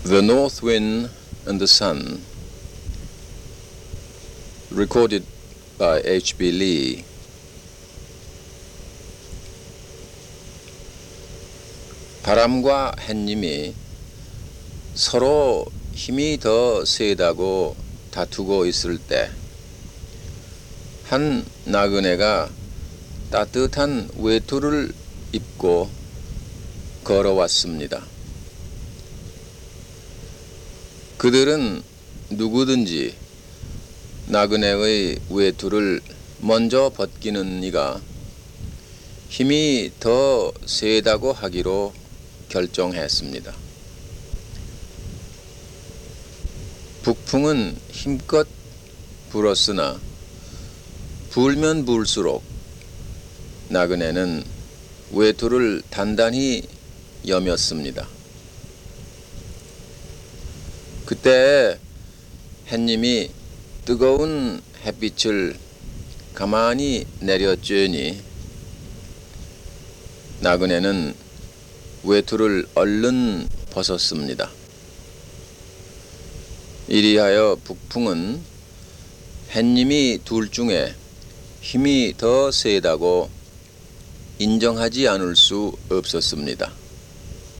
The North Wind and the Sun, recorded by H.B. Lee. 바람과 햇님이 서로 힘이 더 세다고 다투고 있을 때, 한 나그네가 따뜻한 외투를 입고 걸어왔습니다. 그들은 누구든지 나그네의 외투를 먼저 벗기는 이가 힘이 더 세다고 하기로 결정했습니다. 북풍은 힘껏 불었으나 불면 불수록 나그네는 외투를 단단히 여몄습니다. 그때 햇님이 뜨거운 햇빛을 가만히 내려쬐니 나그네는 외투를 얼른 벗었습니다. 이리하여 북풍은 햇님이 둘 중에 힘이 더 세다고 인정하지 않을 수 없었습니다.